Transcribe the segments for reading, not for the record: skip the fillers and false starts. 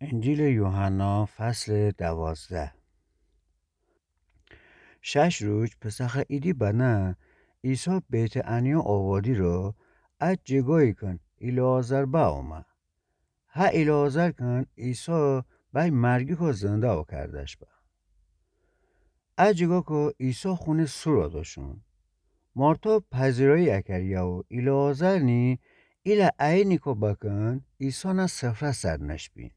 انجیل یوحنا فصل 12. 6 روز پسخ ایدی بنا عیسی بیت انیا آوادی رو از جگایی کن الازر با اومد. ها الازر کن عیسی بای مرگی که زنده او کردش با. از جگا که عیسی خونه سورا داشون. مارتا پذیرایی اکریا و الازر نی ایلا اینی که بکن عیسی نا سفره سر نشبین.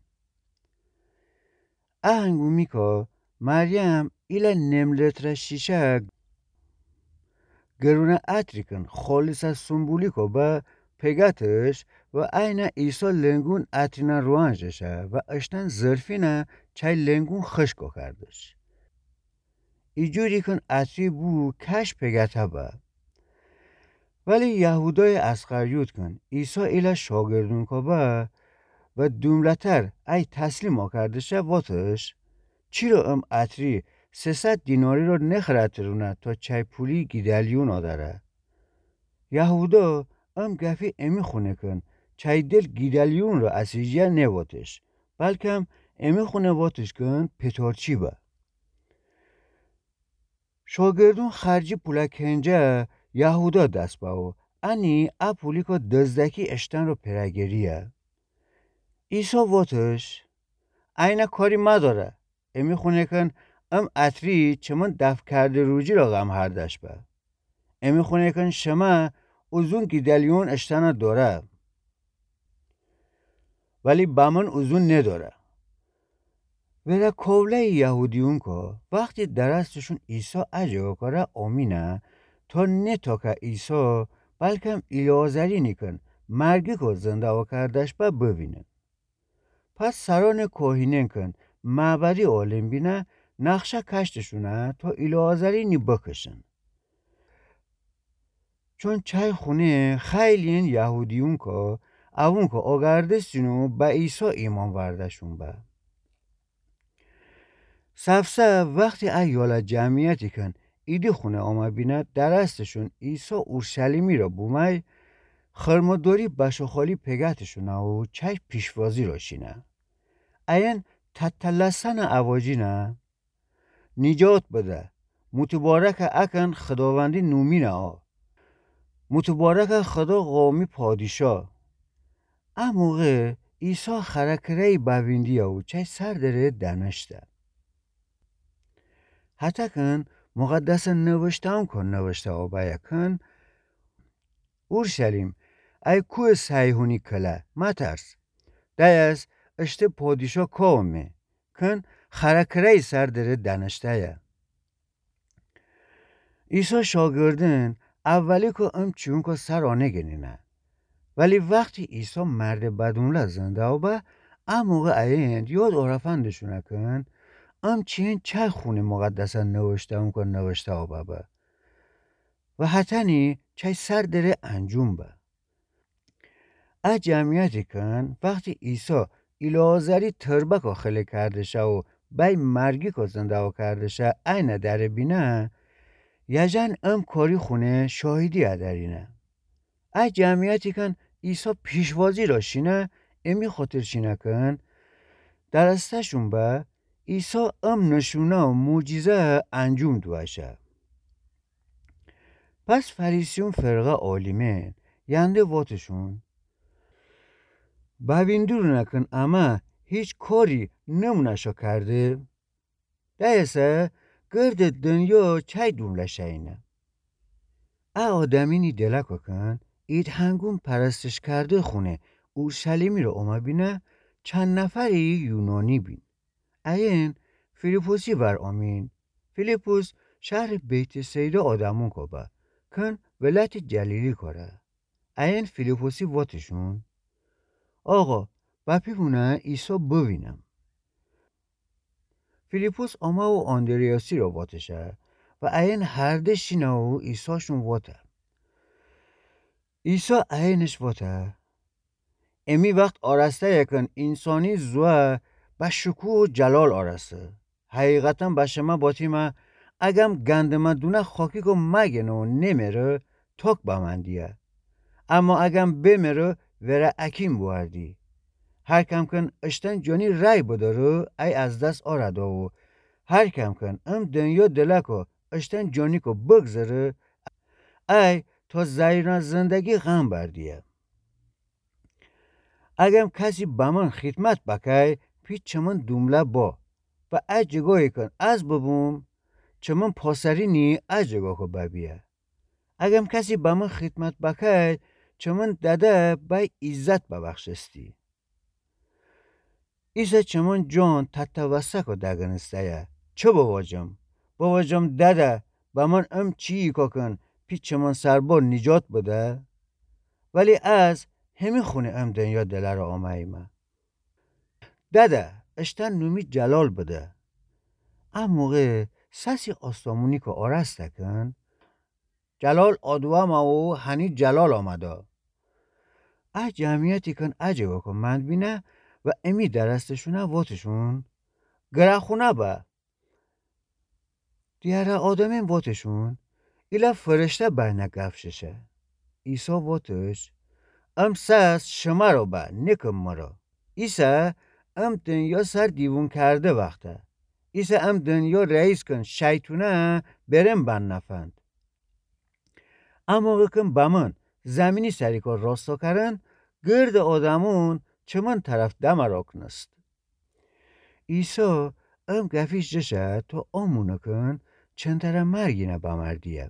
هنگومی که مریم ایلا نملتر شیشه گرونه اتریکن خالص از سنبولی که با پگتش و این ایسا لنگون اترینا روانجشه و اشتن ظرفینه چای لنگون خشکو کردش. ایجوری کن اتری بو کش پگته با. ولی یهودای اسخریوت کن ایسا ایلا شاگردون که با و دوملتر ای تسلیم کردشه واتش چی رو اتری 300 دیناری رو نخرترونه تا چای پولی گیدلیون آداره. یهودا گفی امی خونه کن چای دل گیدلیون رو اسیجیه نواتش بلکه امی خونه واتش کن پتارچی با. شاگردون خرجی پولا کنجه یهودا دست باو انی پولی که دزدکی اشتن رو پرگریه. ایسا واتش این کاری مداره امی خونه کن اتری چمن دفع کرده روجی را غم هردش با. امی خونه کن شما اوزون گیدلیون اشتنا داره. ولی بامن اوزون نداره. ولی کوله یهودیون که وقتی درستشون عیسی اجا کاره آمینه تا نه تا که عیسی بلکه الیازری نیکن مرگی که زنده و کردش با ببینن. پس سران کوهینن کن معبدی عالم بینه نقشه کشتشونه تا الیازری نی بکشن. چون چای خونه خیلی این یهودیون که اون که آگردستینو با عیسی ایمان وردشون با. سفسه وقتی ایالا جمعیتی کن ایدی خونه آمه بینه درستشون عیسی اورشلیمی را بومی خرمداری بشوخالی پگتشونه و چای پیشوازی را شینه. این تتلسن اواجی نه نجات بده متبارک اکن خداوندی نومینه ها متبارک خدا قومی پادشاه. موقع عیسی خرکره باویندی و چای سر داره دنشته. حتی کن مقدس نوشته هم کن نوشته ها باید کن اورشلیم ای کوه سیهونی کله مترس دیز اشته پادشاه کامه کن خرکره سر داره دنشته. عیسی شاگردن اولی که چون که سر آنه گنینه. ولی وقتی عیسی مرد بدونله زنده و با موقع این یاد عرفندشونه کن چین چه خونه مقدسه نوشته اون کن نوشته و با و حتی چه سر داره انجام با. جمعیتی کن وقتی عیسی الازری تربک خلی کرده شه و بای مرگی که زنده و کرده شه این داره بینه یجن کاری خونه شاهدی ادرینه. جمعیتی کن عیسی پیشوازی را شینه امی خاطر شینه کن درستشون با عیسی نشونه و معجزه انجام دوشه. پس فریسیون فرقه عالمه ینده واتشون باویندور نکن اما هیچ کاری نمونشا کرده دیسه گرد دنیا چای دونلشه اینه. آدمینی دلکو کن اید هنگون پرستش کرده خونه اورشلیمی رو اومه بینه چند نفری یونانی بین. این فیلیپوسی بر آمین. فیلیپوس شهر بیت سیده آدمون که با کن ولایت جلیلی کاره. این فیلیپوسی واتشون آقا بپی بونه عیسی ببینم. فیلیپوس آمه و آندریاسی رو واتشه و این هر دشینه و عیساشون واته. عیسی اینش واته امی وقت آرسته یکن انسانی زوه با شکوه و جلال آرسته. حقیقتا با شما باتیمه اگم گندمه دونه خاکی که مگنه و نمیره تاک با من دیه. اما اگم بمیره وره اکیم بوردی. هر کم کن اشتن جانی رای بدارو ای از دست آرده و هر کم کن دنیا دلکو اشتن جانی کو بگذره ای تا زیران زندگی غم بردیه. اگم کسی به من خدمت بکای پیش چمن دومله با و ای جگاهی کن از ببوم چمن پاسری نی ای جگاه کو ببیه. اگم کسی به من خدمت بکای چمن داده بای عزت ببخشستی. ایسا چمن جان تتوسه کو دگنسته چه بواجم داده به من چی کن پیش چمن سربار نجات بده ولی از همین خونه دنیا دلر آمایمه. داده اشتن نومی جلال بده. ام موقع سسی آستامونی که آرسته کن جلال آدوه ما و هنی جلال آمده. ای جمعیتی کن اجگاه کن من بینه و امی درستشونه واتشون گره خونه با. دیاره آدمین واتشون ایلا فرشته بینه گفششه. ایسا واتش سس شما رو با نکم مرا. ایسا دنیا سر دیوون کرده وقته. ایسا دنیا رئیس کن شیطونه برم بن نفند. اما کن با من زمینی سری کار راستا کرن گرد آدمون چمن طرف دم را کنست. ایسا گفیش جشه تا آمونه کن چند طرف مرگینه بمردیه.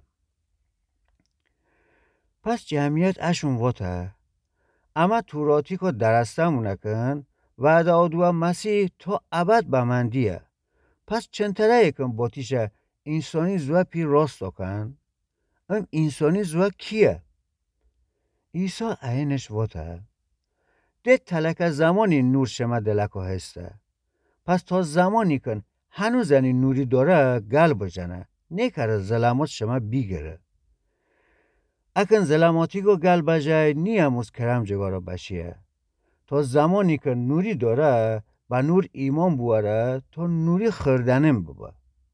پس جمعیت اشون واته اما توراتی که درسته مونه کن وعده آدوه مسیح تا ابد بمندیه. پس چند طرف کن باتیشه انسانی زوه پی راستا کن انسانی زوه کیه؟ ایسا اینش واته ده تلک زمانی نور شما دلکو هسته. پس تا زمانی کن هنوز این نوری داره گل بجنه نکره ظلمات شما بیگره. اکن ظلماتی کو گل بجای نیاموز کرم جگارا بشیه. تا زمانی که نوری داره با نور ایمان بواره تا نوری خردنم ببا.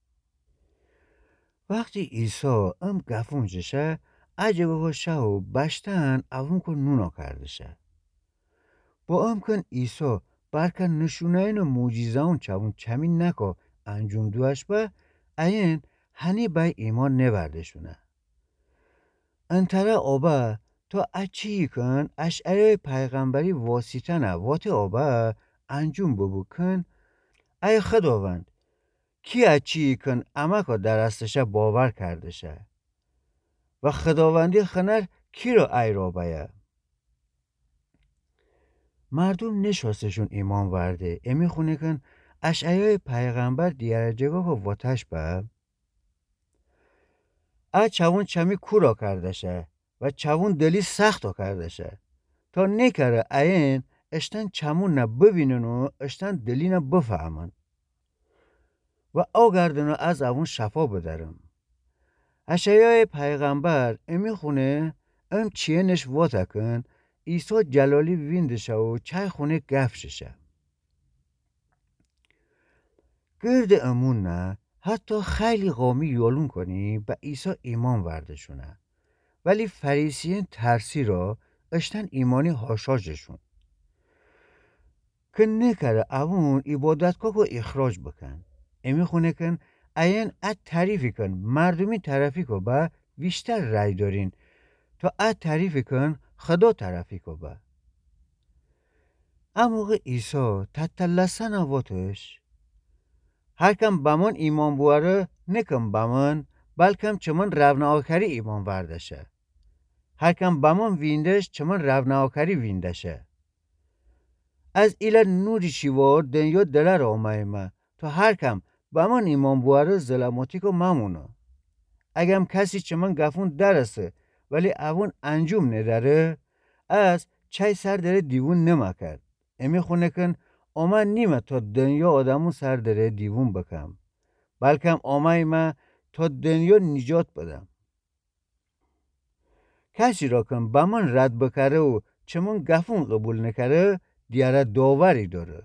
وقتی عیسی گفون جشه اجگاه شو بشتن اوون که نونا کردشه. با کن عیسی برکن نشونه این موجیزه اون چمین نکو انجام دوش با این هنی بای ایمان نوردشونه. انتره آبا تا اچی کن اشعه پیغمبری واسطه نه وات آبا انجام ببو کن ای خداوند کی اچی کن اما که درستشه باور کردشه و خداوندی خنر کی رو ای را بایه. مردم نشاستشون ایمان ورده امی خونه کن اشعه پیغمبر دیگر جگاه که واتش با چوون چمی کورا کردشه و چوون دلی سخت کردشه تا نکره این اشتن چمون نه ببینن و اشتن دلی نه بفهمن و او گردن از اون شفا بدرم. اشعیای پیغمبر امی خونه چیه نش واتا کن عیسی جلالی ویندشه و چای خونه گفششه. گرد امون نه حتی خیلی قومی یالون کنی به عیسی ایمان وردشونه ولی فریسیین ترسی را اشتن ایمانی هاشاجشون که نکره اون عبادتگاه رو اخراج بکن. امی خونه کن این تعریفی کن مردمی طرفی که با بیشتر رای دارین تا تعریفی کن خدا طرفی که با. اما عیسی تتلسن آواتش هر کم به من ایمان بواره نکم به من بلکم چمن رون آکری ایمان وردشه. هر کم به من ویندش چمن رون آکری ویندشه. از ایلا نوری شیوار دنیا دلر آمایمه تا هر کم به من ایمان بواره ظلماتی که ممونه. اگم کسی چمن گفون درسته ولی اون انجام نداره از چای سر داره دیوون نمکرد. امی خونه کن آمن نیمه تا دنیا آدمون سر داره دیوون بکم بلکم آمایمه تا دنیا نجات بدم. کسی را کن به من رد بکره و چمن گفون قبول نکره دیاره داوری داره.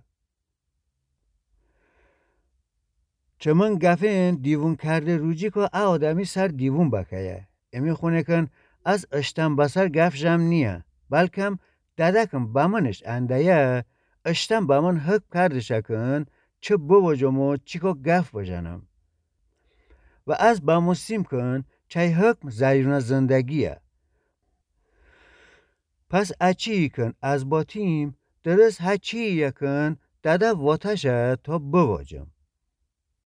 چمن گفین دیوون کرده روجی که آدمی سر دیوون بکیه. امی خونه کن از اشتم بسر گف جم نیه بلکم ددکم به منش اندیه اشتن با من حق کردش کن چه بواجم و چی که گف بجنم و از با مسیم کن چه حکم زیرون زندگیه پس اچی کن از باتیم درست هچی یکن داده واتشه تا بواجم